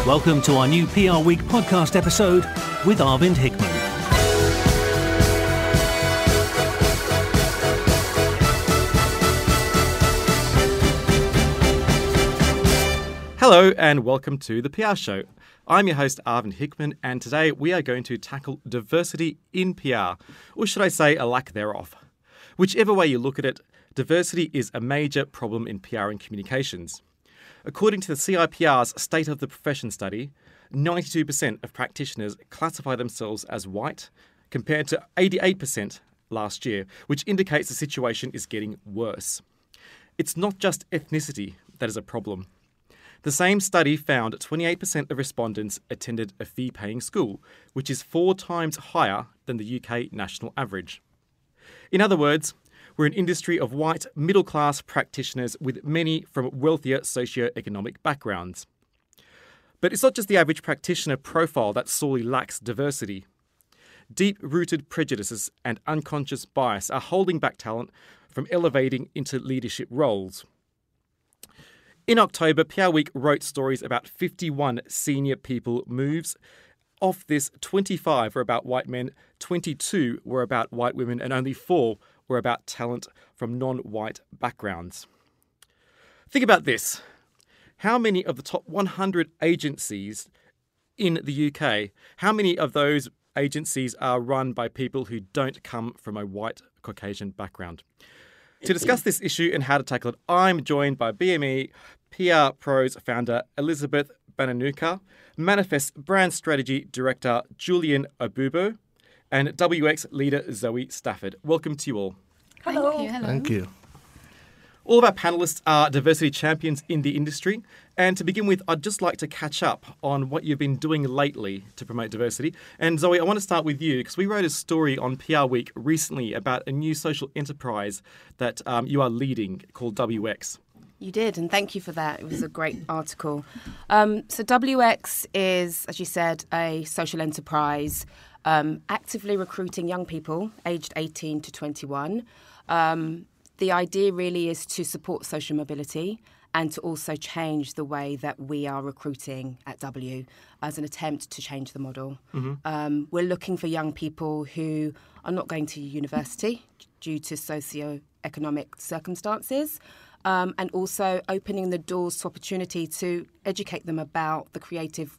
Welcome to our new PR Week podcast episode with Arvind Hickman. Hello and welcome to the PR Show. I'm your host Arvind Hickman, and today we are going to tackle diversity in PR, or should I say a lack thereof. Whichever way you look at it, diversity is a major problem in PR and communications. According to the CIPR's State of the Profession study, 92% of practitioners classify themselves as white, compared to 88% last year, which indicates the situation is getting worse. It's not just ethnicity that is a problem. The same study found 28% of respondents attended a fee-paying school, which is 4 times higher than the UK national average. In other words, we're an industry of white, middle-class practitioners with many from wealthier socio-economic backgrounds. But it's not just the average practitioner profile that sorely lacks diversity. Deep-rooted prejudices and unconscious bias are holding back talent from elevating into leadership roles. In October, PR Week wrote stories about 51 senior people moves. Of this, 25 were about white men, 22 were about white women, and only 4 were about talent from non-white backgrounds. Think about this. How many of the top 100 agencies in the UK, how many of those agencies are run by people who don't come from a white Caucasian background? To discuss this issue and how to tackle it, I'm joined by BME PR Pros founder Elizabeth Bananuka, Manifest Brand Strategy Director Julian Obubo, and WX leader Zoe Stafford. Welcome to you all. Hello. Thank you. Hello. Thank you. All of our panellists are diversity champions in the industry. And to begin with, I'd just like to catch up on what you've been doing lately to promote diversity. And Zoe, I want to start with you because we wrote a story on PR Week recently about a new social enterprise that you are leading called WX. You did, and thank you for that. It was a great article. So WX is, as you said, a social enterprise actively recruiting young people aged 18 to 21. The idea really is to support social mobility and to also change the way that we are recruiting at W as an attempt to change the model. Mm-hmm. We're looking for young people who are not going to university due to socio-economic circumstances, and also opening the doors to opportunity to educate them about the creative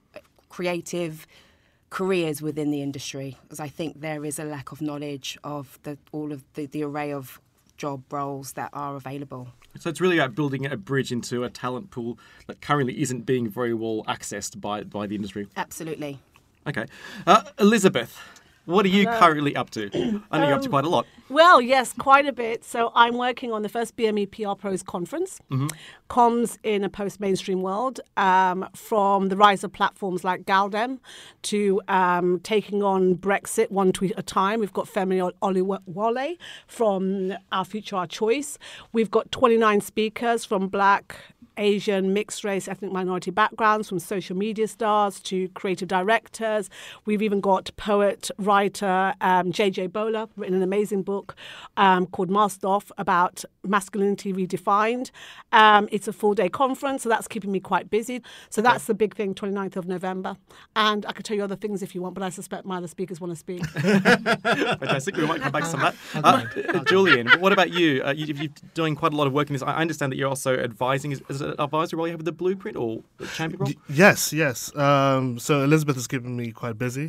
careers within the industry, as I think there is a lack of knowledge of all of the array of job roles that are available. So it's really about building a bridge into a talent pool that currently isn't being very well accessed by the industry. Absolutely. Okay. Elizabeth, what are you currently up to? I know you're up to quite a lot. Well, yes, quite a bit. So I'm working on the first BME PR Pros conference. Mm-hmm. Comms in a post-mainstream world, from the rise of platforms like Galdem to taking on Brexit one tweet at a time. We've got Femi Oluwole from Our Future, Our Choice. We've got 29 speakers from Black, Asian, mixed race, ethnic minority backgrounds, from social media stars to creative directors. We've even got poet, writer J.J. Bowler, written an amazing book called Masked Off about masculinity redefined. It's a 4-day conference, so that's keeping me quite busy. So that's the big thing, 29th of November. And I could tell you other things if you want, but I suspect my other speakers want to speak. Fantastic. We might come back to some of that. Julian, what about you? You're doing quite a lot of work in this. I understand that you're also advising. Is it an advisory role you have with the Blueprint or the champion role? Yes. So Elizabeth is keeping me quite busy.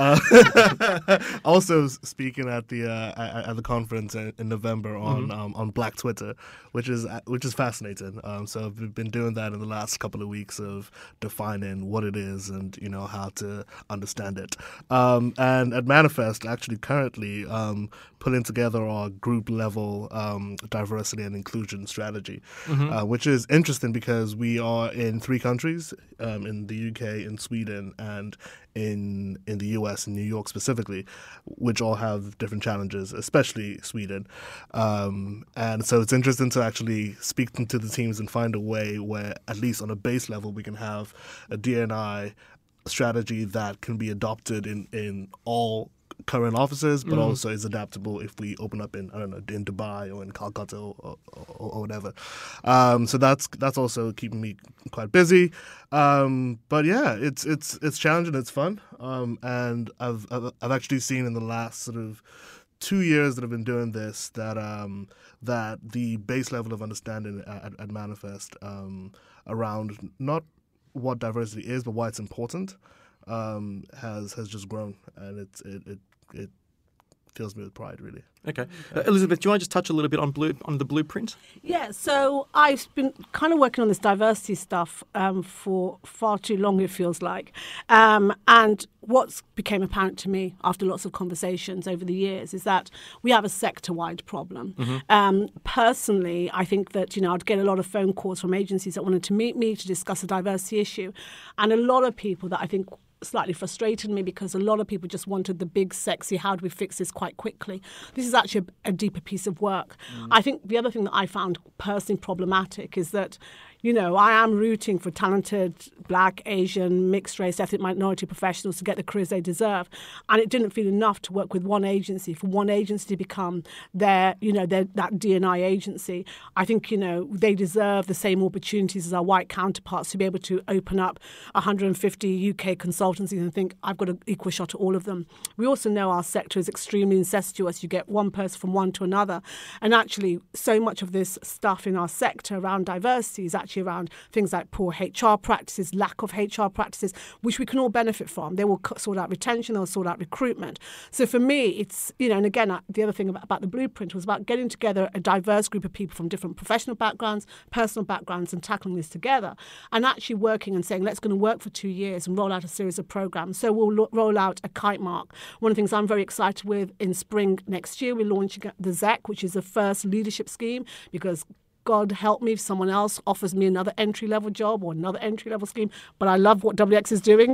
Also speaking at the conference in November on Black Twitter, which is fascinating. So I've been doing that in the last couple of weeks of defining what it is and how to understand it. And at Manifest, actually currently putting together our group level diversity and inclusion strategy, which is interesting because we are in 3 countries, in the UK, in Sweden, and in the US, in New York specifically, which all have different challenges, especially Sweden. And so it's interesting to actually speak to the teams and find a way where, at least on a base level, we can have a D&I strategy that can be adopted in all current offices, but also is adaptable if we open up in, I don't know, in Dubai or in Calcutta or whatever. So that's also keeping me quite busy. But yeah, it's challenging. It's fun. And I've actually seen in the last sort of 2 years that I've been doing this that that the base level of understanding at Manifest around not what diversity is, but why it's important, has just grown, and it fills me with pride, really. Okay. Elizabeth, do you want to just touch a little bit on the blueprint? Yeah, so I've been kind of working on this diversity stuff for far too long, it feels like. And what became apparent to me after lots of conversations over the years is that we have a sector-wide problem. Personally, I think that, I'd get a lot of phone calls from agencies that wanted to meet me to discuss a diversity issue. And a lot of people that I think slightly frustrated me, because a lot of people just wanted the big, sexy, how do we fix this quite quickly. This is actually a deeper piece of work. I think the other thing that I found personally problematic is that, I am rooting for talented Black, Asian, mixed race, ethnic minority professionals to get the careers they deserve. And it didn't feel enough to work with one agency, for one agency to become that D&I agency. I think, they deserve the same opportunities as our white counterparts to be able to open up 150 UK consultancies and think, I've got an equal shot at all of them. We also know our sector is extremely incestuous. You get one person from one to another. And actually, so much of this stuff in our sector around diversity is actually around things like poor HR practices, lack of HR practices, which we can all benefit from. They will sort out retention, they'll sort out recruitment. So for me, it's, and again, the other thing about the blueprint was about getting together a diverse group of people from different professional backgrounds, personal backgrounds, and tackling this together, and actually working and saying, let's going to work for 2 years and roll out a series of programs. So we'll roll out a kite mark. One of the things I'm very excited with, in spring next year, we're launching the ZEC, which is the first leadership scheme, because God help me if someone else offers me another entry-level job or another entry-level scheme, but I love what WX is doing.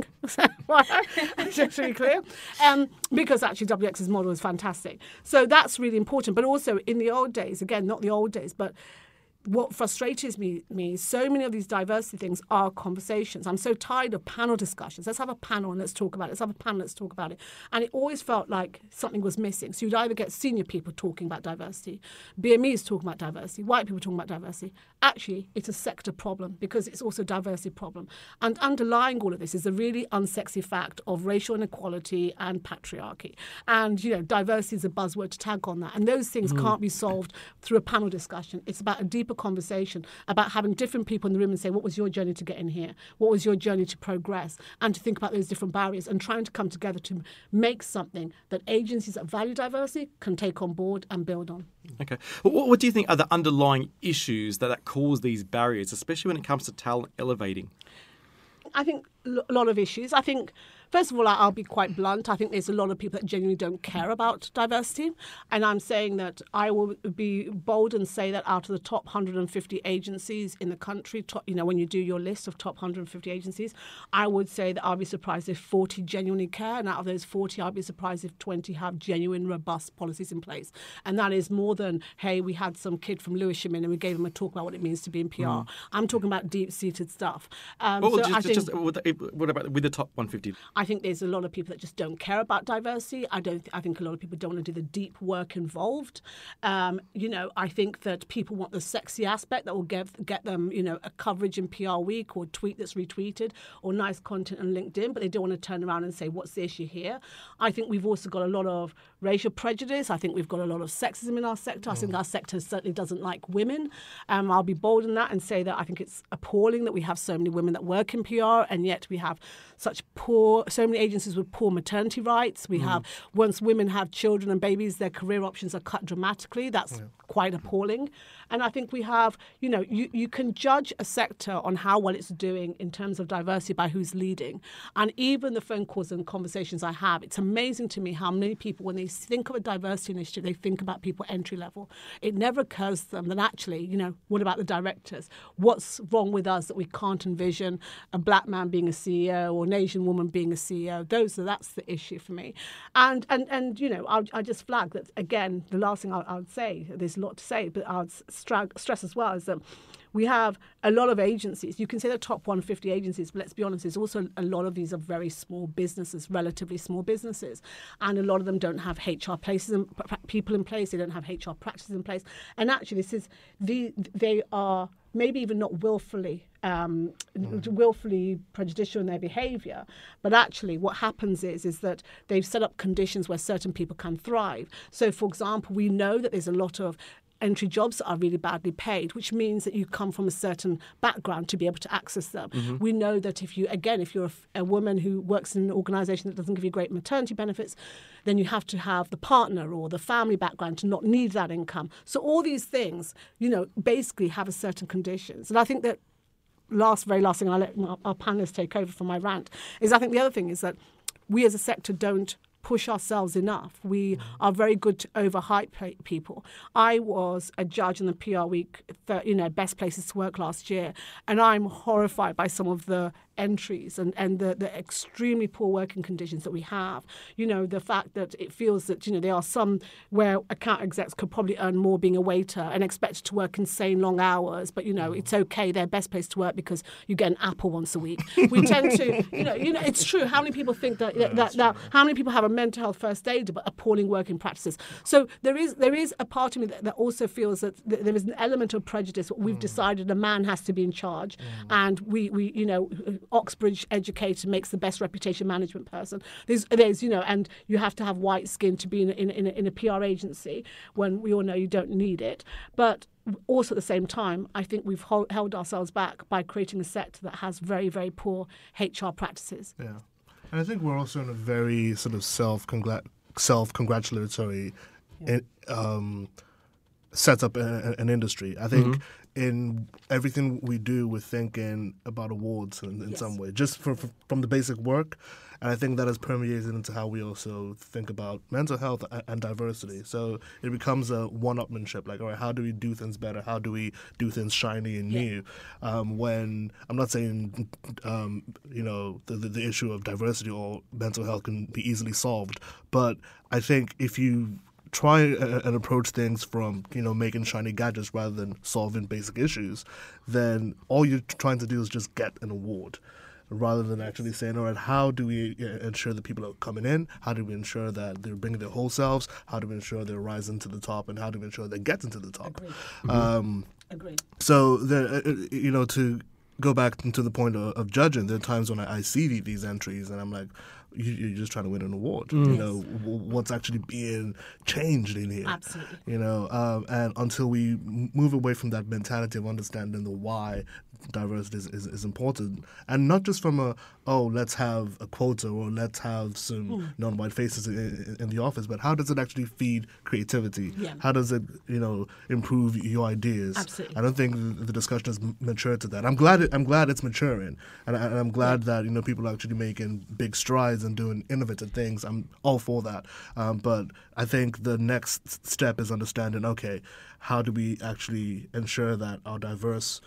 Just to be clear. Because actually WX's model is fantastic. So that's really important. But also in the old days, again, not the old days, but what frustrates me, so many of these diversity things are conversations. I'm so tired of panel discussions. Let's have a panel and let's talk about it. Let's have a panel, let's talk about it. And it always felt like something was missing. So you'd either get senior people talking about diversity, BMEs talking about diversity, white people talking about diversity. Actually, it's a sector problem because it's also a diversity problem. And underlying all of this is a really unsexy fact of racial inequality and patriarchy. And, diversity is a buzzword to tag on that. And those things can't be solved through a panel discussion. It's about a deeper conversation, about having different people in the room and say, what was your journey to get in here? What was your journey to progress? And to think about those different barriers and trying to come together to make something that agencies that value diversity can take on board and build on. Okay. Well, what do you think are the underlying issues that cause these barriers, especially when it comes to talent elevating? I think a lot of issues. I think, first of all, I'll be quite blunt. I think there's a lot of people that genuinely don't care about diversity. And I'm saying that I will be bold and say that out of the top 150 agencies in the country, when you do your list of top 150 agencies, I would say that I'll be surprised if 40 genuinely care. And out of those 40, I'll be surprised if 20 have genuine, robust policies in place. And that is more than, hey, we had some kid from Lewisham in and we gave him a talk about what it means to be in PR. I'm talking about deep-seated stuff. What about with the top 150? I think there's a lot of people that just don't care about diversity. I think a lot of people don't want to do the deep work involved. I think that people want the sexy aspect that will get them, a coverage in PR Week or a tweet that's retweeted or nice content on LinkedIn, but they don't want to turn around and say, what's the issue here? I think we've also got a lot of racial prejudice. I think we've got a lot of sexism in our sector. I think our sector certainly doesn't like women. I'll be bold in that and say that I think it's appalling that we have so many women that work in PR, and yet we have so many agencies with poor maternity rights. We have, once women have children and babies, their career options are cut dramatically. That's quite appalling. And I think we have, you can judge a sector on how well it's doing in terms of diversity by who's leading. And even the phone calls and conversations I have, it's amazing to me how many people, when they think of a diversity initiative, they think about people entry level. It never occurs to them that actually, what about the directors? What's wrong with us that we can't envision a black man being a CEO or an Asian woman being a CEO? That's the issue for me. And I'll just flag that, again, the last thing I would say, there's a lot to say, but I would stress as well, is that we have a lot of agencies. You can say the top 150 agencies, but let's be honest, there's also a lot of these are very small businesses, relatively small businesses, and a lot of them don't have HR people in place. They don't have HR practices in place, and actually, they are maybe even not willfully prejudicial in their behaviour, but actually what happens is that they've set up conditions where certain people can thrive. So, for example, we know that there's a lot of entry jobs that are really badly paid, which means that you come from a certain background to be able to access them. We know that if you're a woman who works in an organisation that doesn't give you great maternity benefits, then you have to have the partner or the family background to not need that income. So all these things, basically have a certain conditions. And I think that very last thing, I'll let our panellists take over from my rant, is I think the other thing is that we as a sector don't push ourselves enough. We are very good to overhype people. I was a judge in the PR Week, Best Places to Work last year, and I'm horrified by some of the entries and the extremely poor working conditions that we have. The fact that it feels that, there are some where account execs could probably earn more being a waiter and expected to work insane long hours, but, it's okay, they're best place to work because you get an apple once a week. We tend to, it's true. How many people think that how many people have a mental health first aid but appalling working practices? So there is a part of me that also feels that there is an element of prejudice. We've decided a man has to be in charge, and we Oxbridge educator makes the best reputation management person. There's and you have to have white skin to be in a PR agency when we all know you don't need it. But also at the same time, I think we've held ourselves back by creating a sector that has very, very poor HR practices. Yeah, and I think we're also in a very sort of self-congratulatory set up an industry. I think in everything we do, we're thinking about awards in some way, just from the basic work. And I think that has permeated into how we also think about mental health and diversity. So it becomes a one-upmanship, like, all right, how do we do things better? How do we do things shiny and new? When I'm not saying, the issue of diversity or mental health can be easily solved, but I think if you try and approach things from, making shiny gadgets rather than solving basic issues, then all you're trying to do is just get an award, rather than actually saying, all right, how do we ensure that people are coming in? How do we ensure that they're bringing their whole selves? How do we ensure they're rising to the top? And how do we ensure they get into the top? Agreed. So, to go back into the point of judging, there are times when I see these entries and I'm like, you're just trying to win an award. What's actually being changed in here? Absolutely. And until we move away from that mentality of understanding the why diversity is important, and not just from let's have a quota or let's have some non-white faces in the office, but how does it actually feed creativity? Yeah. How does it, improve your ideas? Absolutely. I don't think the discussion has matured to that. I'm glad it's maturing, and I'm glad that people are actually making big strides and doing innovative things. I'm all for that. But I think the next step is understanding, okay, how do we actually ensure that our diverse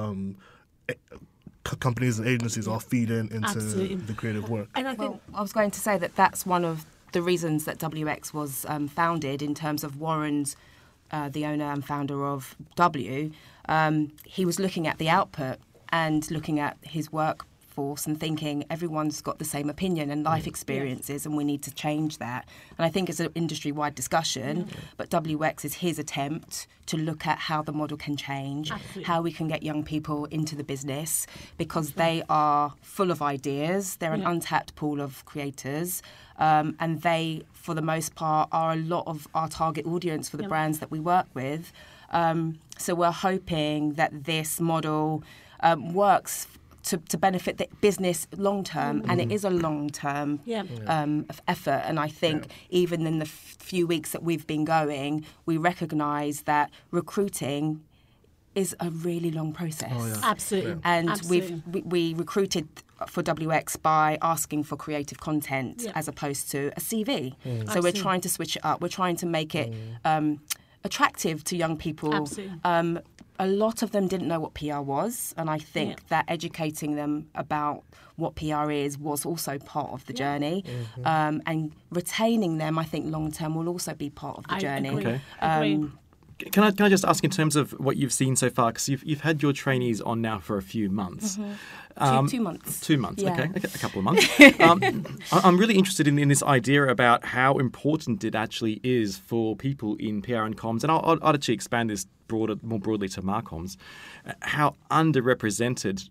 companies and agencies all feed into the creative work? And I think I was going to say that that's one of the reasons that WX was founded, in terms of Warren's, the owner and founder of W. He was looking at the output and looking at his workforce and thinking everyone's got the same opinion and life experiences, and we need to change that. And I think it's an industry-wide discussion, but WX is his attempt to look at how the model can change, how we can get young people into the business, because they are full of ideas. They're an untapped pool of creators, and they, for the most part, are a lot of our target audience for the brands that we work with. So we're hoping that this model works to benefit the business long term, and it is a long term effort. And I think even in the few weeks that we've been going, we recognise that recruiting is a really long process. Absolutely. And we recruited for WX by asking for creative content as opposed to a CV. So we're trying to switch it up. We're trying to make it attractive to young people. A lot of them didn't know what PR was, and I think that educating them about what PR is was also part of the journey. And retaining them, I think, long term will also be part of the journey. Agree. Can I just ask in terms of what you've seen so far? Because you've had your trainees on now for a few months. 2 months. 2 months, Yeah. okay, a couple of months. I'm really interested in this idea about how important it actually is for people in PR and comms, and I'll actually expand this more broadly to Marcoms, how underrepresented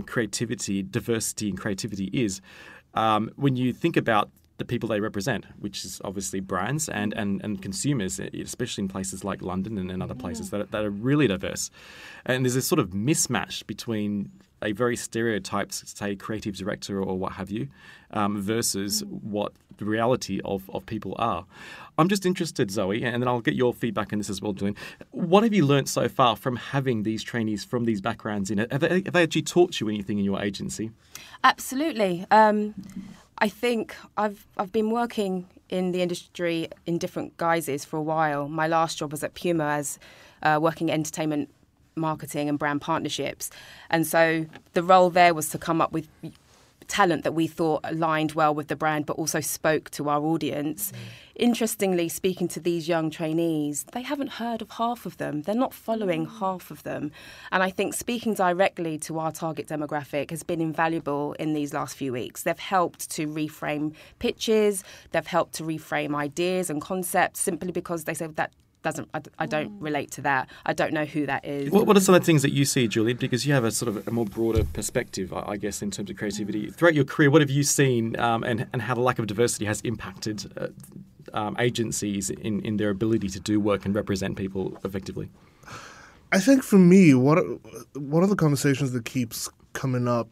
diversity and creativity is when you think about the people they represent, which is obviously brands and consumers, especially in places like London and other places that are really diverse. And there's this sort of mismatch between a very stereotyped, say, creative director or what have you, versus what the reality of people are. I'm just interested, Zoe, and then I'll get your feedback on this as well, Julian. What have you learnt so far from having these trainees from these backgrounds in it? Have they actually taught you anything in your agency? Absolutely. I think I've been working in the industry in different guises for a while. My last job was at Puma as working entertainment marketing and brand partnerships. And so the role there was to come up with talent that we thought aligned well with the brand but also spoke to our audience. Interestingly, speaking to these young trainees, they haven't heard of half of them. They're not following half of them. And I think speaking directly to our target demographic has been invaluable in these last few weeks. They've helped to reframe pitches. They've helped to reframe ideas and concepts simply because they say that I don't relate to that. I don't know who that is. What are some of the things that you see, Julian? Because you have a sort of a more broader perspective, I guess, in terms of creativity. Throughout your career, what have you seen and how the lack of diversity has impacted agencies in their ability to do work and represent people effectively? I think for me, one of the conversations that keeps coming up,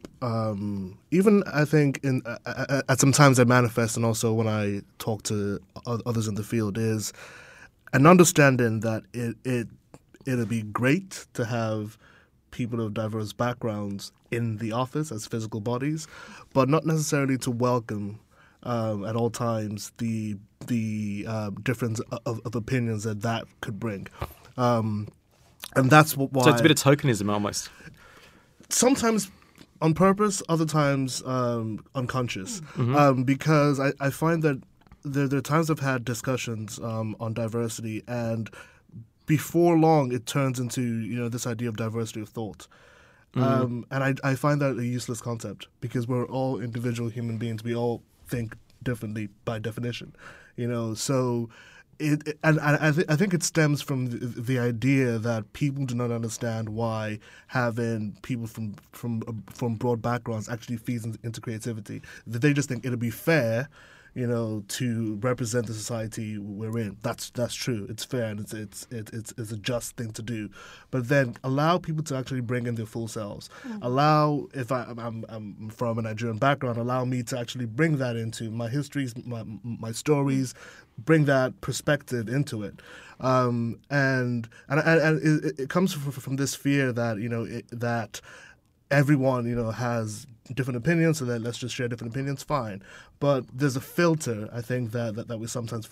even I think at some times I manifest and also when I talk to others in the field, is an understanding that it'd be great to have people of diverse backgrounds in the office as physical bodies, but not necessarily to welcome at all times the difference of opinions that could bring. And that's why... So it's a bit of tokenism almost. Sometimes on purpose, other times unconscious. Because I find that there are times I've had discussions on diversity, and before long it turns into this idea of diversity of thought. And I find that a useless concept because we're all individual human beings. We all think differently by definition, So I think it stems from the idea that people do not understand why having people from broad backgrounds actually feeds into creativity. That they just think it'll be fair, to represent the society we're in. That's true. It's fair and it's a just thing to do. But then allow people to actually bring in their full selves. Allow, if I'm from a Nigerian background, allow me to actually bring that into my histories, my stories, bring that perspective into it. And it comes from this fear that that everyone has different opinions, so that let's just share different opinions. Fine, but there's a filter, I think, that we sometimes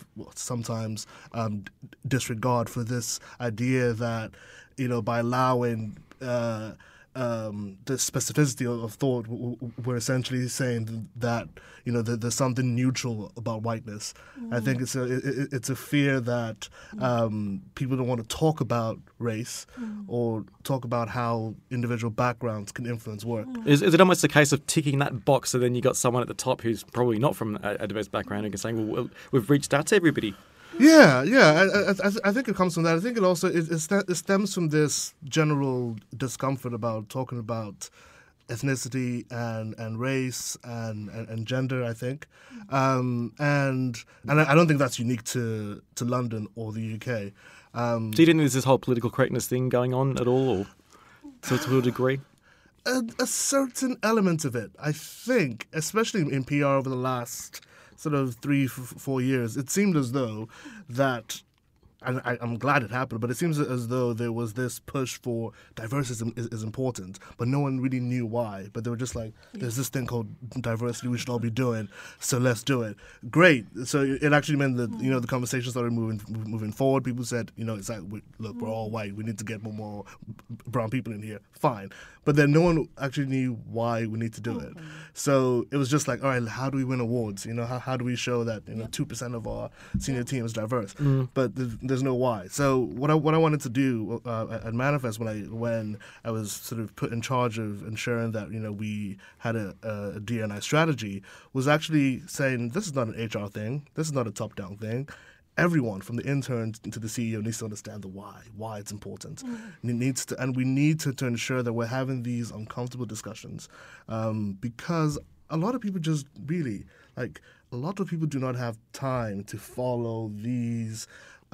disregard for this idea that by allowing the specificity of thought, we're essentially saying that there's something neutral about whiteness. I think it's a fear that people don't want to talk about race or talk about how individual backgrounds can influence work. Is it almost a case of ticking that box, so then you got someone at the top who's probably not from a diverse background and saying, well, we've reached out to everybody? Yeah. I think it comes from that. I think it also it stems from this general discomfort about talking about ethnicity and race and gender. I think, and I don't think that's unique to London or the UK. Do you think there's this whole political correctness thing going on at all, or to a degree? A certain element of it, I think, especially in PR over the last sort of 3-4 years, it seemed as though that, and I'm glad it happened, but it seems as though there was this push for diversity is important, but no one really knew why. But they were just like, there's this thing called diversity we should all be doing, so let's do it. Great. So it actually meant that, the conversation started moving forward. People said, it's like, look, we're all white. We need to get more brown people in here. Fine. But then no one actually knew why we need to do it. So it was just like, all right, how do we win awards? How do we show that 2% of our senior team is diverse? But the there's no why. So what I wanted to do at Manifest when I was sort of put in charge of ensuring that we had a D&I strategy was actually saying this is not an HR thing. This is not a top-down thing. Everyone, from the intern to the CEO, needs to understand the why it's important. And we need to ensure that we're having these uncomfortable discussions because a lot of people just really, a lot of people do not have time to follow these,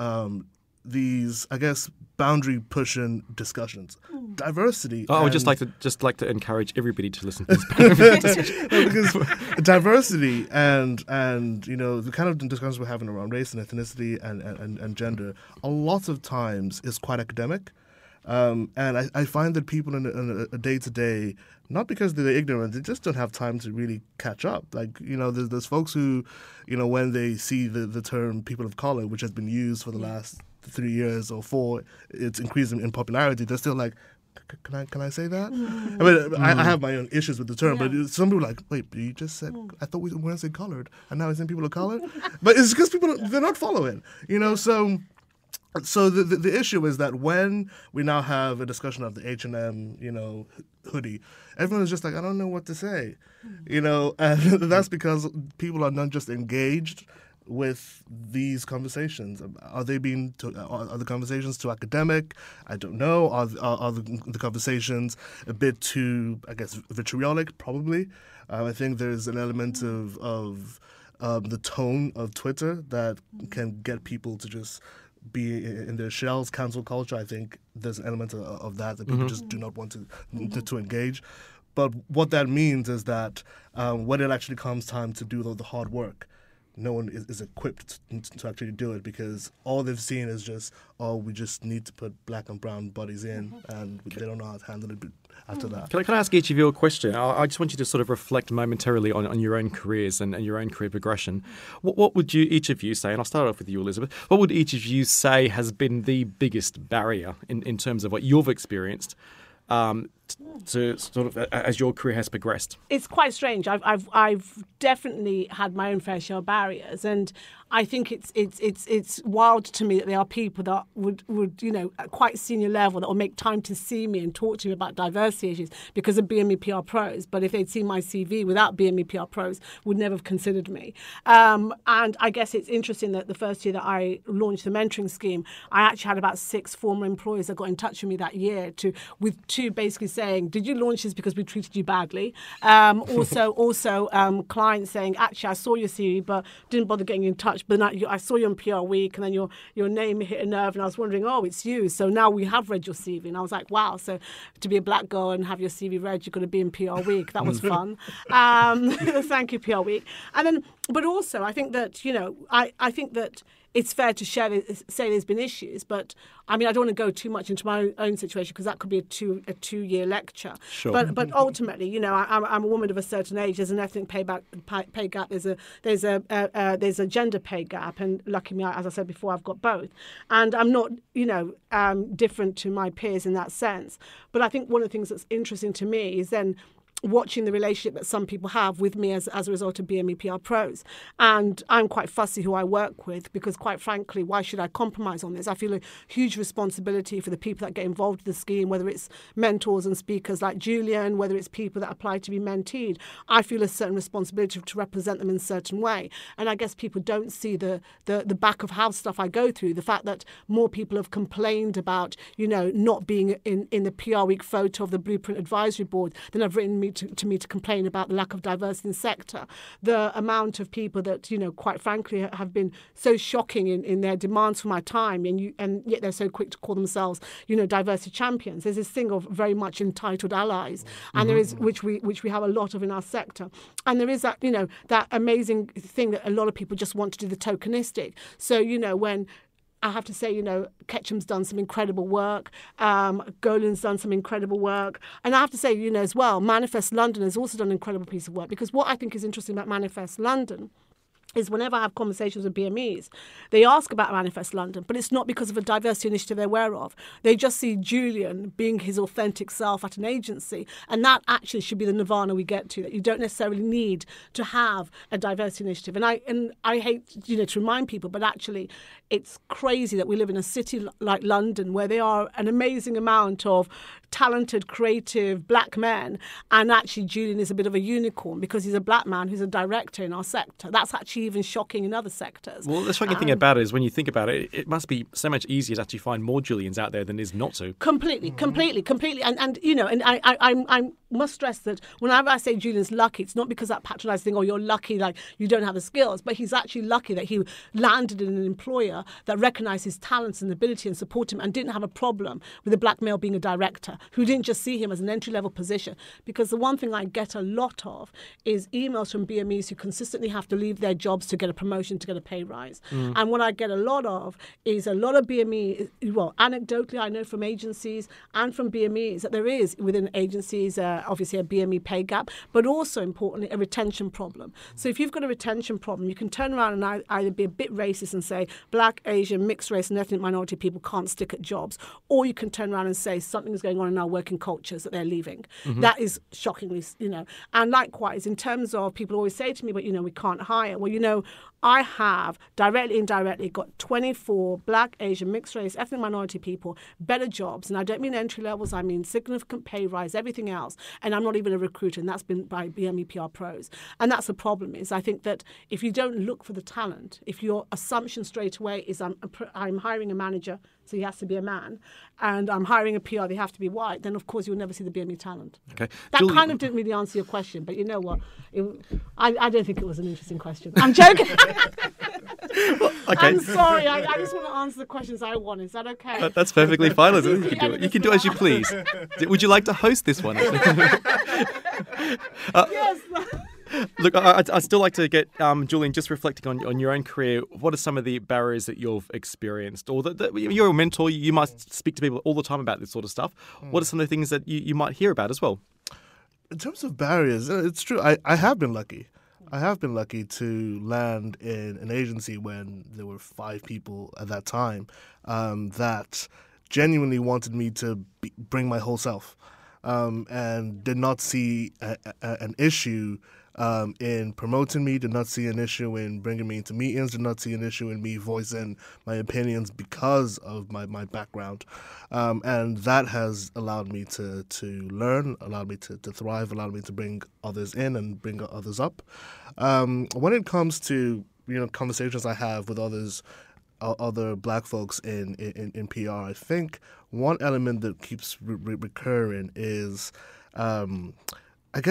I guess, boundary-pushing discussions. Diversity. I would just like to encourage everybody to listen to this. Because diversity and the kind of discussions we're having around race and ethnicity and gender, a lot of times is quite academic. And I find that people in a day-to-day, not because they're ignorant, they just don't have time to really catch up. There's folks who, when they see the term people of color, which has been used for the last 3 years or 4, it's increased in popularity, they're still like, can I say that? I mean, I have my own issues with the term, but some people are like, wait, but you just said, I thought we were going to say colored, and now it's saying people of color? But it's because they're not following, So the issue is that when we now have a discussion of the H&M, hoodie, everyone is just like, I don't know what to say, and that's because people are not just engaged with these conversations. Are the conversations too academic? I don't know. Are the conversations a bit too, I guess, vitriolic? Probably. I think there's an element of the tone of Twitter that can get people to just be in their shells. Cancel culture, I think there's an element of that people just do not want to engage. But what that means is that when it actually comes time to do the hard work, no one is equipped to actually do it because all they've seen is just, we just need to put black and brown bodies in, and they don't know how to handle it after that. Can I ask each of you a question? I just want you to sort of reflect momentarily on your own careers and your own career progression. What would each of you say, and I'll start off with you, Elizabeth, what would each of you say has been the biggest barrier in terms of what you've experienced to sort of as your career has progressed? It's quite strange. I've definitely had my own fair share of barriers, and I think it's wild to me that there are people that would at quite senior level that will make time to see me and talk to me about diversity issues because of BME PR Pros. But if they'd seen my CV without BME PR Pros, would never have considered me. And I guess it's interesting that the first year that I launched the mentoring scheme, I actually had about 6 former employees that got in touch with me that year with 2 basically saying, "Did you launch this because we treated you badly?" Also, clients saying, "Actually, I saw your CV, but didn't bother getting in touch. But then I saw you on PR Week, and then your name hit a nerve, and I was wondering, it's you. So now we have read your CV." And I was like, wow. So to be a black girl and have your CV read, you're going to be in PR Week. That was fun. Thank you, PR Week. And then, but also, I think that I think that it's fair to say there's been issues, but I mean, I don't want to go too much into my own situation because that could be a 2-year lecture. Sure. But ultimately, I'm a woman of a certain age. There's an ethnic pay gap. There's a gender pay gap, and lucky me, as I said before, I've got both, and I'm not different to my peers in that sense. But I think one of the things that's interesting to me is then watching the relationship that some people have with me as a result of BME PR Pros. And I'm quite fussy who I work with because, quite frankly, why should I compromise on this? I feel a huge responsibility for the people that get involved in the scheme, whether it's mentors and speakers like Julian, whether it's people that apply to be menteed. I feel a certain responsibility to represent them in a certain way. And I guess people don't see the back of house stuff I go through, the fact that more people have complained about, not being in the PR Week photo of the Blueprint Advisory Board than have written to me to complain about the lack of diversity in the sector. The amount of people that, quite frankly, have been so shocking in their demands for my time, and yet they're so quick to call themselves, diversity champions. There's this thing of very much entitled allies, and there is which we have a lot of in our sector. And there is that, that amazing thing that a lot of people just want to do the tokenistic. So, when I have to say, Ketchum's done some incredible work. Golan's done some incredible work. And I have to say, as well, Manifest London has also done an incredible piece of work, because what I think is interesting about Manifest London is whenever I have conversations with BMEs, they ask about Manifest London, but it's not because of a diversity initiative they're aware of. They just see Julian being his authentic self at an agency, and that actually should be the nirvana we get to, that you don't necessarily need to have a diversity initiative. And I hate, to remind people, but actually it's crazy that we live in a city like London where there are an amazing amount of talented, creative black men, and actually Julian is a bit of a unicorn because he's a black man who's a director in our sector. That's actually even shocking in other sectors. Well, the shocking thing about it is when you think about it, it must be so much easier to actually find more Julians out there than is not to. Completely. And I must stress that whenever I say Julian's lucky, it's not because that patronising thing, you're lucky, like you don't have the skills, but he's actually lucky that he landed in an employer that recognised his talents and ability and supported him and didn't have a problem with a black male being a director, who didn't just see him as an entry-level position. Because the one thing I get a lot of is emails from BMEs who consistently have to leave their jobs to get a promotion, to get a pay rise. And what I get a lot of is a lot of BME, well, anecdotally, I know from agencies and from BMEs that there is within agencies obviously a BME pay gap, but also importantly a retention problem. So if you've got a retention problem, you can turn around and either be a bit racist and say black, Asian, mixed race and ethnic minority people can't stick at jobs, or you can turn around and say something's going on in our working cultures that they're leaving. That is shockingly, and likewise in terms of people always say to me, but we can't hire. Well, I have directly, indirectly got 24 black, Asian, mixed race, ethnic minority people, better jobs. And I don't mean entry levels, I mean significant pay rise, everything else. And I'm not even a recruiter, and that's been by BME PR Pros. And that's the problem is I think that if you don't look for the talent, if your assumption straight away is I'm hiring a manager, so he has to be a man, and I'm hiring a PR, they have to be white, then of course you'll never see the BME talent. Okay. That Julie, kind of didn't really answer your question, but you know what? I don't think it was an interesting question. I'm joking. okay. I'm sorry. I just want to answer the questions I want. Is that okay? That's perfectly fine. Isn't it? You can do as you please. Would you like to host this one? Yes. Look, I'd still like to get Julian, just reflecting on your own career. What are some of the barriers that you've experienced, or that you're a mentor? You must speak to people all the time about this sort of stuff. What are some of the things that you might hear about as well? In terms of barriers, it's true. I have been lucky. I have been lucky to land in an agency when there were 5 people at that time that genuinely wanted me to bring my whole self and did not see an issue in promoting me, did not see an issue in bringing me into meetings, did not see an issue in me voicing my opinions because of my background. And that has allowed me to learn, allowed me to thrive, allowed me to bring others in and bring others up. When it comes to conversations I have with other black folks in PR, I think one element that keeps recurring is, I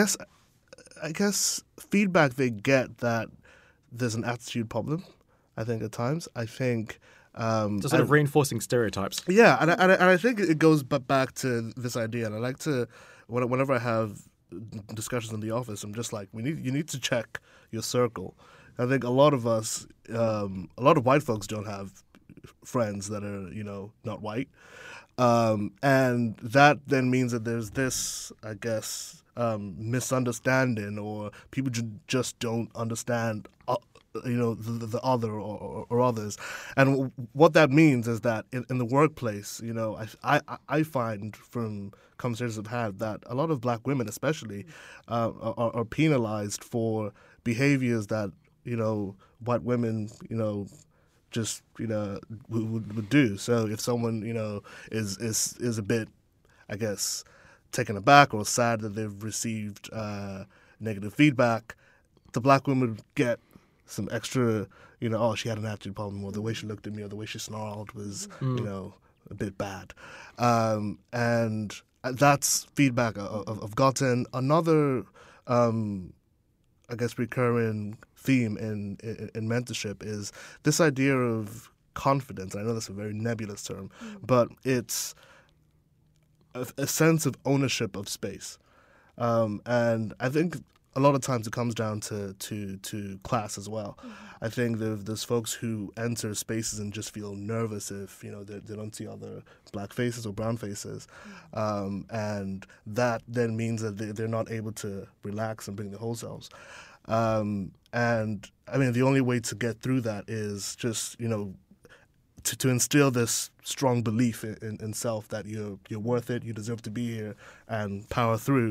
guess feedback they get that there's an attitude problem. I think at times, so sort of reinforcing stereotypes. Yeah, and I think it goes back to this idea. And I like to, whenever I have discussions in the office, I'm just like, you need to check your circle. I think a lot of us, a lot of white folks don't have friends that are not white, and that then means that there's this, I guess, misunderstanding, or people just don't understand the other or others. And what that means is that in the workplace, I find from conversations I've had that a lot of black women especially are penalized for behaviors that white women just would do. So if someone is a bit, I guess, taken aback or sad that they've received negative feedback, the black women would get some extra, she had an attitude problem, or the way she looked at me, or the way she snarled was, a bit bad. And that's feedback I've gotten. Another, I guess, recurring theme in mentorship is this idea of confidence. I know that's a very nebulous term, but it's a sense of ownership of space. And I think a lot of times it comes down to class as well. I think there's folks who enter spaces and just feel nervous if they don't see other black faces or brown faces, and that then means that they're not able to relax and bring their whole selves. And I mean, the only way to get through that is just, to instill this strong belief in self that you're worth it, you deserve to be here, and power through.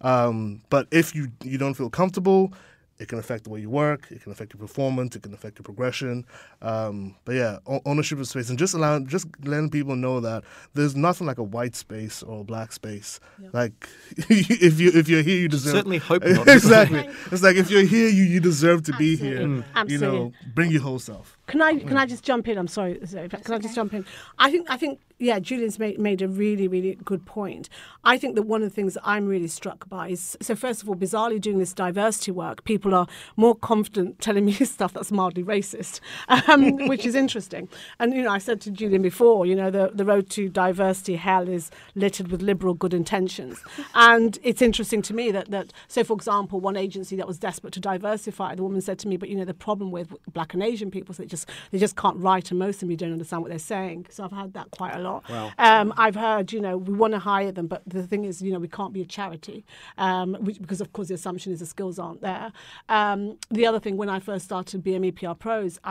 But if you don't feel comfortable, it can affect the way you work, it can affect your performance, it can affect your progression. But yeah, ownership of space, and just letting people know that there's nothing like a white space or a black space. Yep. Like if you're here, you deserve. Certainly hope not. Exactly. It's like if you're here, you deserve to be here. Absolutely. Bring your whole self. Can I just jump in? I'm sorry. Can I just jump in? I think Julian's made a really, really good point. I think that one of the things that I'm really struck by is, so first of all, bizarrely doing this diversity work, people are more confident telling me stuff that's mildly racist, which is interesting. And, I said to Julian before, the road to diversity hell is littered with liberal good intentions. And it's interesting to me that so, for example, one agency that was desperate to diversify, the woman said to me, but, the problem with Black and Asian people is they just can't write, and most of them you don't understand what they're saying. So I've had that quite a lot. Wow. I've heard, we want to hire them, but the thing is, we can't be a charity because, of course, the assumption is the skills aren't there. The other thing, when I first started BME PR Pros,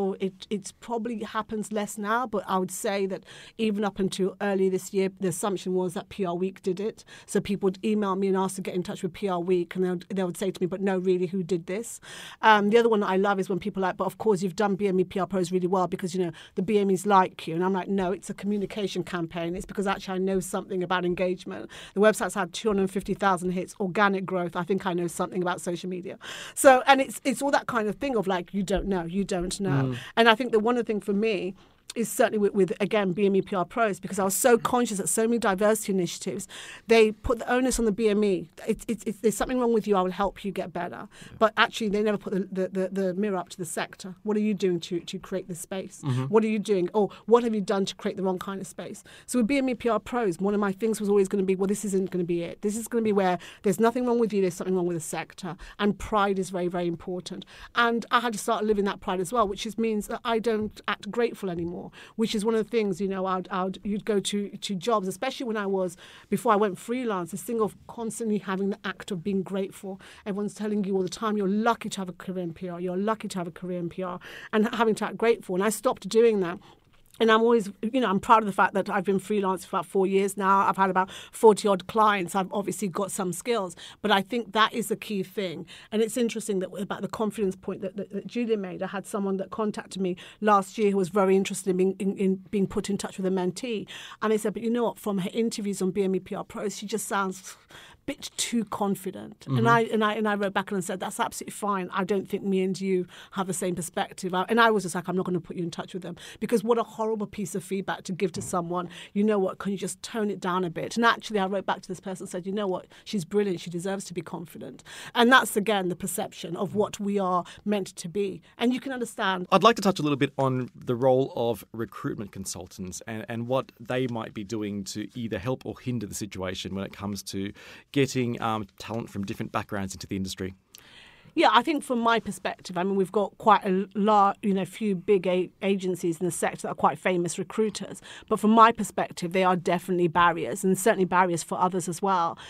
it probably happens less now, but I would say that even up until early this year, the assumption was that PR Week did it. So people would email me and ask to get in touch with PR Week, and they would say to me, but no, really, who did this? The other one that I love is when people are like, but of course, you've done BME PR Pros really well because, the BMEs like you. And I'm like, no, it's a communication campaign. It's because actually I know something about engagement. The website's had 250,000 hits, organic growth. I think I know something about social media. So, and it's all that kind of thing of like, you don't know. And I think that one of the things for me is certainly with again, BME PR Pros, because I was so conscious that so many diversity initiatives, they put the onus on the BME. There's something wrong with you, I will help you get better. Yeah. But actually, they never put the mirror up to the sector. What are you doing to create this space? Mm-hmm. What are you doing? Or what have you done to create the wrong kind of space? So with BME PR Pros, one of my things was always going to be, well, this isn't going to be it. This is going to be where there's nothing wrong with you, there's something wrong with the sector. And pride is very, very important. And I had to start living that pride as well, which means that I don't act grateful anymore. Which is one of the things, you'd go to jobs, especially before I went freelance, this thing of constantly having the act of being grateful. Everyone's telling you all the time, you're lucky to have a career in PR, you're lucky to have a career in PR, and having to act grateful. And I stopped doing that. And I'm always, I'm proud of the fact that I've been freelance for about 4 years now. I've had about 40-odd clients. I've obviously got some skills. But I think that is the key thing. And it's interesting that about the confidence point that Julian made. I had someone that contacted me last year who was very interested in being put in touch with a mentee. And they said, but you know what, from her interviews on BME PR Pros, she just sounds bit too confident. Mm-hmm. And I wrote back and said, that's absolutely fine. I don't think me and you have the same perspective. And I was just like, I'm not going to put you in touch with them, because what a horrible piece of feedback to give to someone. You know what, can you just tone it down a bit? And actually I wrote back to this person and said, you know what, she's brilliant, she deserves to be confident. And that's again the perception of what we are meant to be. And you can understand. I'd like to touch a little bit on the role of recruitment consultants and what they might be doing to either help or hinder the situation when it comes to getting talent from different backgrounds into the industry. Yeah, I think from my perspective, I mean, we've got quite a lot, few big agencies in the sector that are quite famous recruiters. But from my perspective, they are definitely barriers, and certainly barriers for others as well.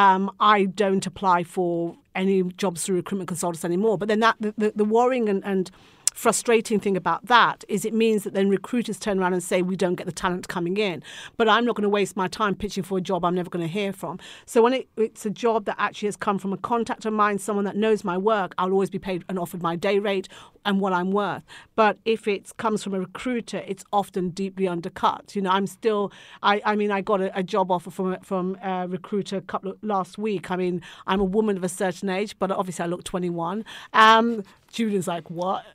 I don't apply for any jobs through recruitment consultants anymore. But then the worrying and frustrating thing about that is it means that then recruiters turn around and say we don't get the talent coming in. But I'm not going to waste my time pitching for a job I'm never going to hear from. So when it's a job that actually has come from a contact of mine, someone that knows my work, I'll always be paid and offered my day rate and what I'm worth. But if it comes from a recruiter, it's often deeply undercut. I'm still, I got a job offer from a recruiter last week. I mean, I'm a woman of a certain age, but obviously I look 21. Julian's like, what?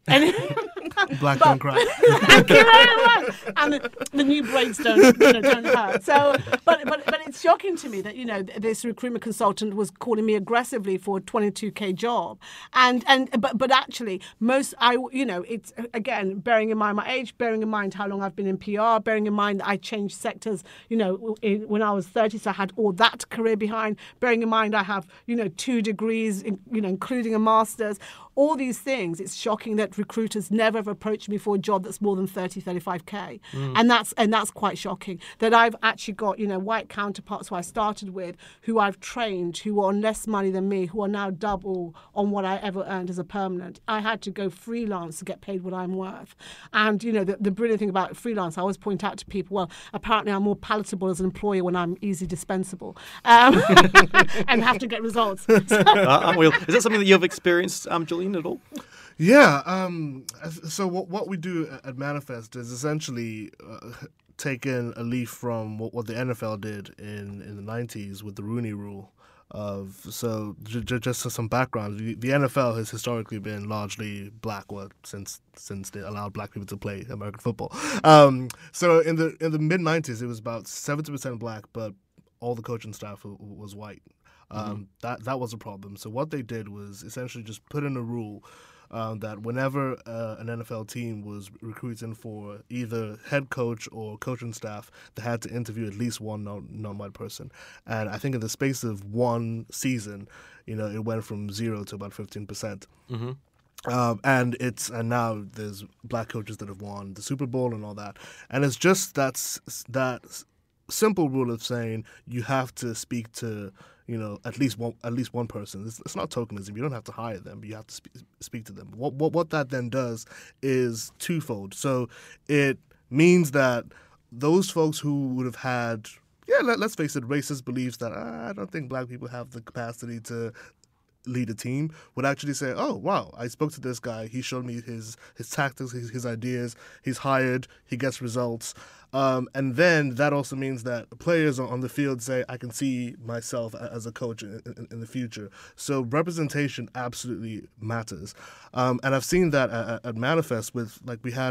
Black don't cry. Thank you very much. And the new braids don't hurt. So, but it's shocking to me that this recruitment consultant was calling me aggressively for a 22K job, but actually it's again bearing in mind my age, bearing in mind how long I've been in PR, bearing in mind that I changed sectors, when I was 30, so I had all that career behind. Bearing in mind I have 2 degrees, including a master's. All these things, it's shocking that recruiters never ever approached me for a job that's more than 35K. And that's quite shocking. That I've actually got, white counterparts who I started with, who I've trained, who are on less money than me, who are now double on what I ever earned as a permanent. I had to go freelance to get paid what I'm worth. And, the brilliant thing about freelance, I always point out to people, well, apparently I'm more palatable as an employer when I'm easy dispensable and have to get results. Is that something that you've experienced, Julian, at all? Yeah. So what we do at Manifest is essentially taking a leaf from what the NFL did in the 90s with the Rooney Rule. Just some background, the NFL has historically been largely black, since they allowed black people to play American football. So in the mid 90s, it was about 70% black, but all the coaching staff was white. That was a problem. So what they did was essentially just put in a rule that whenever an NFL team was recruiting for either head coach or coaching staff, they had to interview at least one non-white person. And I think in the space of one season, it went from 0 to about 15%. And now there's black coaches that have won the Super Bowl and all that. And it's just that simple rule of saying you have to speak to at least one person. It's not tokenism. You don't have to hire them, but you have to speak to them. What that then does is twofold. So it means that those folks who would have had, let's face it, racist beliefs that I don't think black people have the capacity to lead a team, would actually say, oh, wow, I spoke to this guy. He showed me his tactics, his ideas. He's hired. He gets results. And then that also means that players on the field say, I can see myself as a coach in the future. So representation absolutely matters. And I've seen that at Manifest with, we had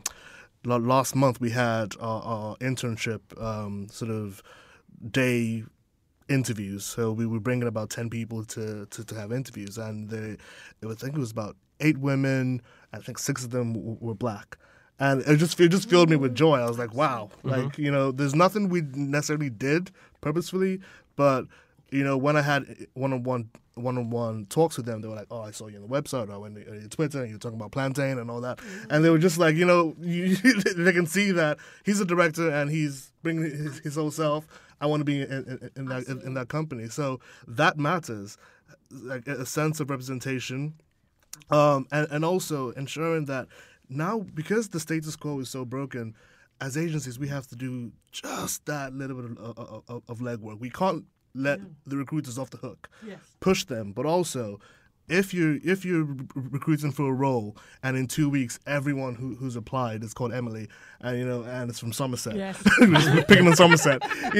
last month we had our internship sort of day interviews. So we were bringing about 10 people to have interviews, and I think it was about 8 women. I think 6 of them were black. And it just filled me with joy. I was like, wow, there's nothing we necessarily did purposefully, but when I had one-on-one talks with them, they were like, oh, I saw you on the website, or I went to your Twitter, and you're talking about plantain and all that. And they were just like, they can see that he's a director and he's bringing his whole self. I want to be in that company. So that matters, like a sense of representation, and also ensuring that now, because the status quo is so broken, as agencies, we have to do just that little bit of legwork. We can't let the recruiters off the hook. Yes. Push them, but also, if you're recruiting for a role and in 2 weeks everyone who's applied is called Emily, and and it's from Somerset, we're picking on Somerset,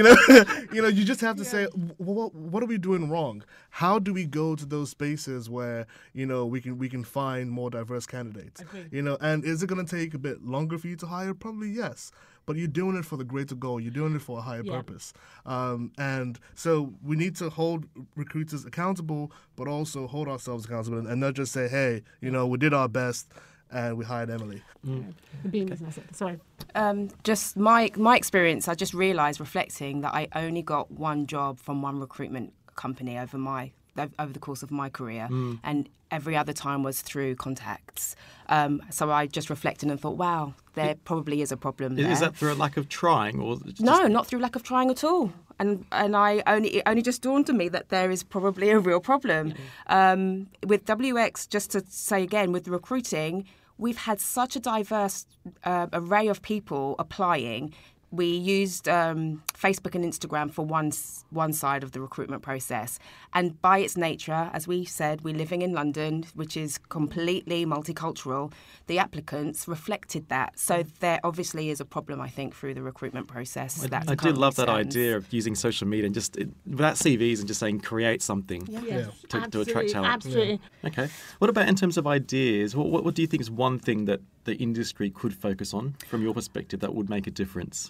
you just have to say, what are we doing wrong? How do we go to those spaces where we can find more diverse candidates? And is it going to take a bit longer for you to hire? Probably yes. But you're doing it for the greater goal. You're doing it for a higher purpose. And so we need to hold recruiters accountable, but also hold ourselves accountable and not just say, hey, we did our best and we hired Emily. The beam business. Sorry. Just my experience, I just realised reflecting that I only got one job from one recruitment company over the course of my career, and every other time was through contacts. So I just reflected and thought, wow, there probably is a problem there. Is that through a lack of trying? Or No, not through lack of trying at all. And it only just dawned on me that there is probably a real problem. With WX, just to say again, with the recruiting, we've had such a diverse array of people applying. We used Facebook and Instagram for one side of the recruitment process. And by its nature, as we said, we're living in London, which is completely multicultural. The applicants reflected that. So there obviously is a problem, I think, through the recruitment process. I did love that idea of using social media and just, without CVs, and just saying create something to attract talent. Absolutely. Yeah. Okay. What about in terms of ideas? What do you think is one thing that the industry could focus on, from your perspective, that would make a difference?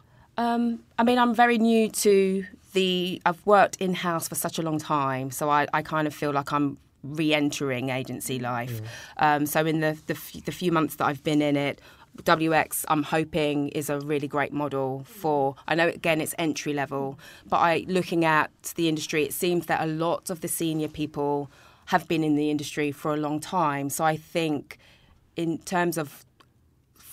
I'm very new to I've worked in-house for such a long time, so I kind of feel like I'm re-entering agency life. So in the few months that I've been in it, WX, I'm hoping, is a really great model for, I know, again, it's entry level, but looking at the industry, it seems that a lot of the senior people have been in the industry for a long time. So I think in terms of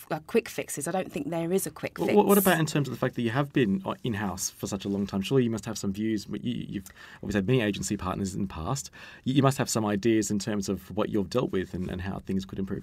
quick fixes. I don't think there is a quick fix. What about in terms of the fact that you have been in-house for such a long time? Surely you must have some views. You've obviously had many agency partners in the past. You must have some ideas in terms of what you've dealt with and how things could improve.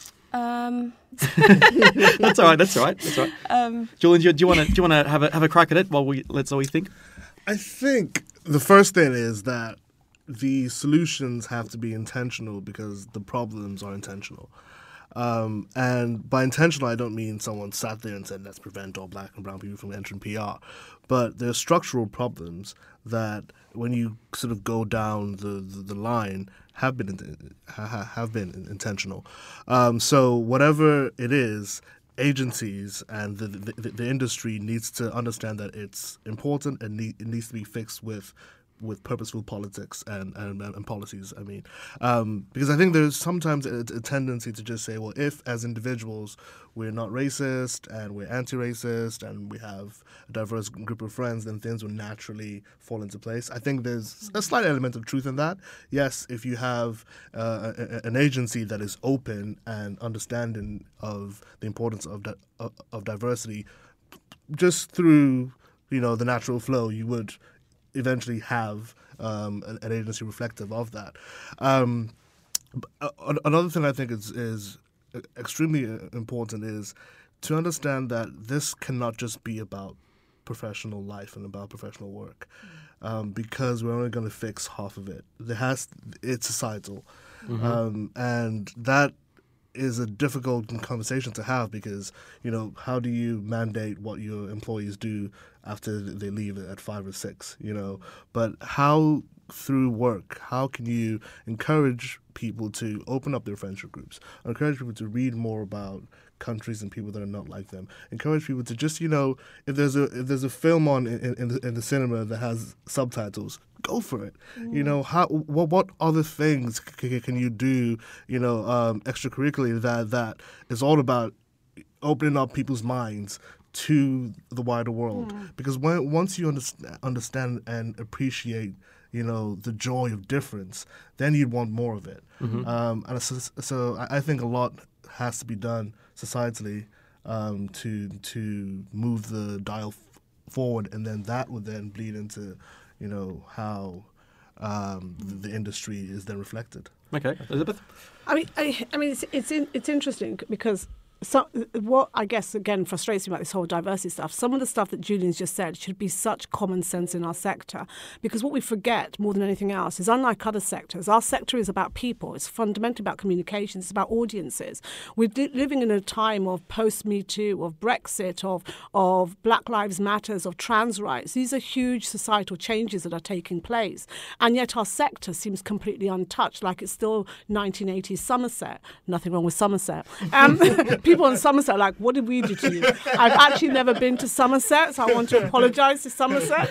That's all right. Julian, do you want to have a crack at it while let's all we think? I think the first thing is that the solutions have to be intentional because the problems are intentional. And by intentional, I don't mean someone sat there and said, let's prevent all black and brown people from entering PR. But there are structural problems that when you sort of go down the line have been intentional. So whatever it is, agencies and the industry needs to understand that it's important and it needs to be fixed with purposeful politics and policies. I mean, because I think there's sometimes a tendency to just say, well, if as individuals we're not racist and we're anti-racist and we have a diverse group of friends, then things will naturally fall into place. I think there's a slight element of truth in that. Yes, if you have an agency that is open and understanding of the importance of diversity, just through the natural flow, you would eventually have an agency reflective of that. Another thing I think is extremely important is to understand that this cannot just be about professional life and about professional work, because we're only going to fix half of it. It's societal, and that is a difficult conversation to have because, how do you mandate what your employees do after they leave at 5 or 6, But how, through work, how can you encourage people to open up their friendship groups, encourage people to read more about countries and people that are not like them, encourage people to just, if there's a film on in the cinema that has subtitles, go for it. What other things can you do, extracurricularly that is all about opening up people's minds to the wider world? Because once you understand and appreciate, the joy of difference, then you'd want more of it. And so I think a lot has to be done societally to move the dial forward, and then that would then bleed into how the industry is then reflected. Okay, Elizabeth. I mean, it's interesting because. So what I guess, again, frustrates me about this whole diversity stuff, some of the stuff that Julian's just said should be such common sense in our sector, because what we forget more than anything else is, unlike other sectors, our sector is about people. It's fundamentally about communications. It's about audiences. We're living in a time of post-Me Too, of Brexit, of Black Lives Matters, of trans rights. These are huge societal changes that are taking place. And yet our sector seems completely untouched, like it's still 1980s Somerset. Nothing wrong with Somerset. People in Somerset are like, what did we do to you? I've actually never been to Somerset, so I want to apologise to Somerset.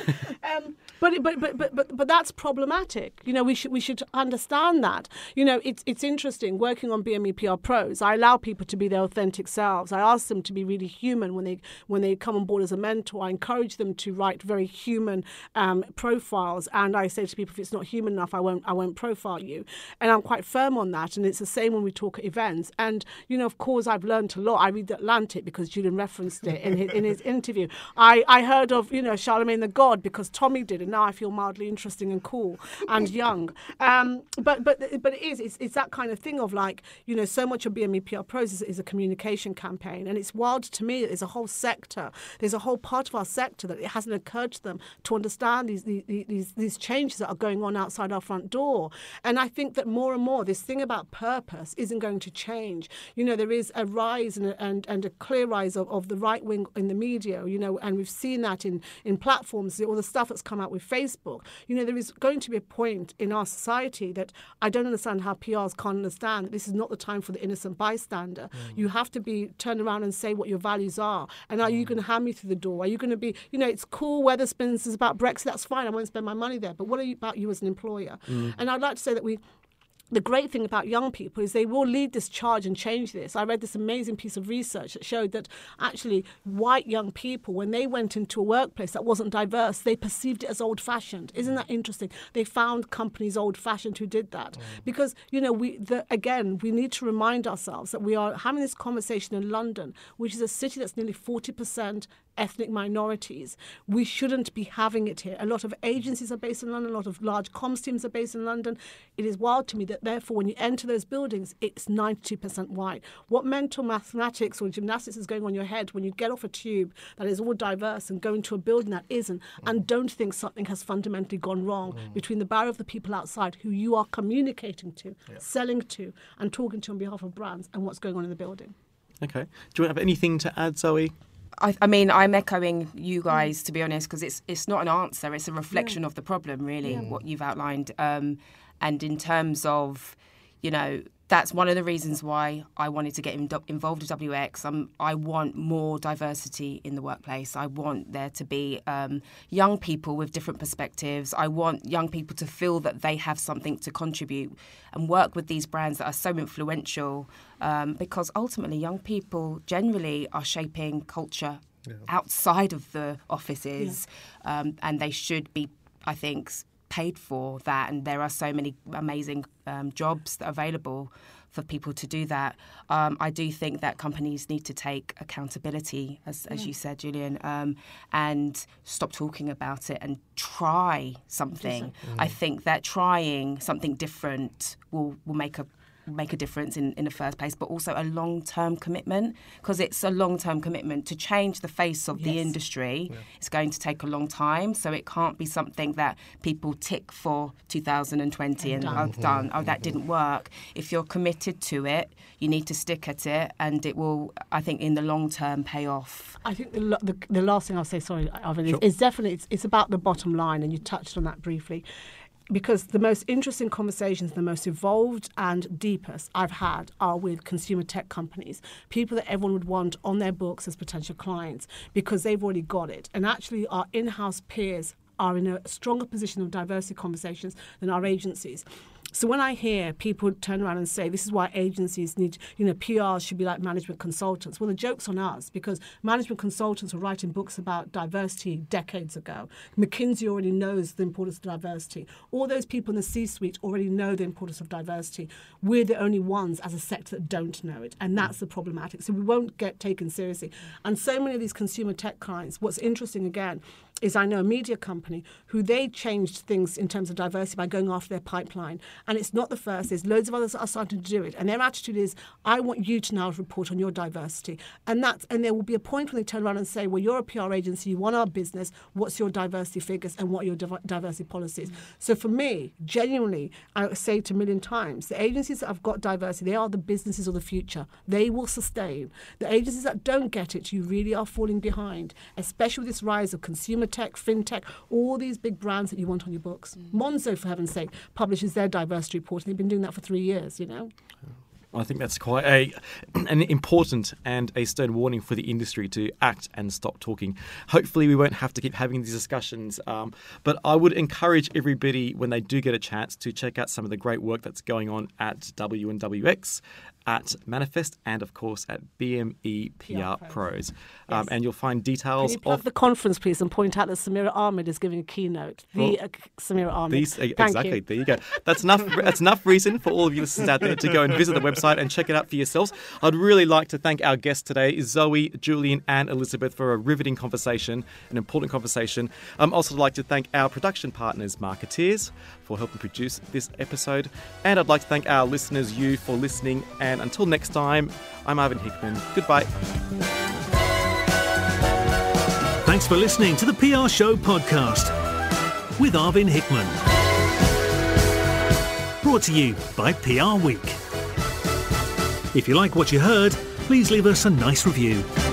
But that's problematic. We should understand that. It's interesting working on BME PR Pros. I allow people to be their authentic selves. I ask them to be really human when they come on board as a mentor. I encourage them to write very human profiles, and I say to people, if it's not human enough, I won't profile you. And I'm quite firm on that. And it's the same when we talk at events. And of course, I've learned a lot. I read The Atlantic because Julian referenced it in his interview. I heard of Charlemagne the God because Tommy did, and now I feel mildly interesting and cool and young. But it's that kind of thing of so much of BME PR Pros is a communication campaign, and it's wild to me that there's a whole sector, there's a whole part of our sector that it hasn't occurred to them to understand these changes that are going on outside our front door. And I think that more and more this thing about purpose isn't going to change. There is a rise and a clear rise of the right wing in the media, and we've seen that in platforms, all the stuff that's come out with Facebook. There is going to be a point in our society that I don't understand how PRs can't understand that this is not the time for the innocent bystander. You have to turn around and say what your values are. And are you going to hand me through the door? Are you going to be, it's cool, Wetherspoons is about Brexit, that's fine, I won't spend my money there. But what about you as an employer? And I'd like to say that we the great thing about young people is they will lead this charge and change this. I read this amazing piece of research that showed that actually white young people, when they went into a workplace that wasn't diverse, they perceived it as old-fashioned. Isn't that interesting? They found companies old-fashioned who did that. Because, we need to remind ourselves that we are having this conversation in London, which is a city that's nearly 40% ethnic minorities. We shouldn't be having it here. A lot of agencies are based in London. A lot of large comms teams are based in London. It is wild to me that, therefore, when you enter those buildings, it's 92% white. What mental mathematics or gymnastics is going on in your head when you get off a tube that is all diverse and go into a building that isn't, and don't think something has fundamentally gone wrong between the barrier of the people outside who you are communicating to, selling to, and talking to on behalf of brands, and what's going on in the building. Okay. Do you have anything to add, Zoe? I mean, I'm echoing you guys, to be honest, because it's not an answer. It's a reflection of the problem, really, what you've outlined. And in terms of, that's one of the reasons why I wanted to get involved with WX. I want more diversity in the workplace. I want there to be young people with different perspectives. I want young people to feel that they have something to contribute and work with these brands that are so influential, because ultimately young people generally are shaping culture outside of the offices, and they should be, I think, paid for that, and there are so many amazing jobs that are available for people to do that. I do think that companies need to take accountability, as you said, Julian, and stop talking about it and try something. I think that trying something different will make a difference in the first place, but also a long-term commitment, because it's a long-term commitment to change the face of the industry. It's going to take a long time, so it can't be something that people tick for 2020 and done. Oh, that didn't work. If you're committed to it, you need to stick at it, and it will, I think, in the long term pay off. I think the last thing I'll say, sorry, Arvin, is definitely it's about the bottom line, and you touched on that briefly. Because the most interesting conversations, the most evolved and deepest I've had are with consumer tech companies, people that everyone would want on their books as potential clients because they've already got it. And actually our in-house peers are in a stronger position of diversity conversations than our agencies. So when I hear people turn around and say, this is why agencies need, PRs should be like management consultants. Well, the joke's on us, because management consultants were writing books about diversity decades ago. McKinsey already knows the importance of diversity. All those people in the C-suite already know the importance of diversity. We're the only ones as a sector that don't know it. And that's the problematic. So we won't get taken seriously. And so many of these consumer tech clients, what's interesting again, is I know a media company who they changed things in terms of diversity by going after their pipeline. And it's not the first. There's loads of others that are starting to do it. And their attitude is, I want you to now report on your diversity. And there will be a point when they turn around and say, well, you're a PR agency, you want our business, what's your diversity figures and what are your diversity policies? So for me, genuinely, I say it a million times, the agencies that have got diversity, they are the businesses of the future. They will sustain. The agencies that don't get it, you really are falling behind, especially with this rise of consumer tech, fintech, all these big brands that you want on your books. Monzo, for heaven's sake, publishes their diversity report, and they've been doing that for 3 years, I think that's quite an important and a stern warning for the industry to act and stop talking. Hopefully we won't have to keep having these discussions, but I would encourage everybody, when they do get a chance, to check out some of the great work that's going on at W&WX, at Manifest, and of course at BME PR Pros. Yes. And you'll find details Can you plug the conference, please, and point out that Samira Ahmed is giving a keynote. Samira Ahmed. Exactly. There you go. That's enough reason for all of you listeners out there to go and visit the website and check it out for yourselves. I'd really like to thank our guests today, Zoe, Julian, and Elizabeth, for a riveting conversation, an important conversation. I'd also like to thank our production partners, Marketeers, for helping produce this episode. And I'd like to thank our listeners, you, for listening. And until next time, I'm Arvin Hickman. Goodbye. Thanks for listening to the PR Show podcast with Arvin Hickman. Brought to you by PR Week. If you like what you heard, please leave us a nice review.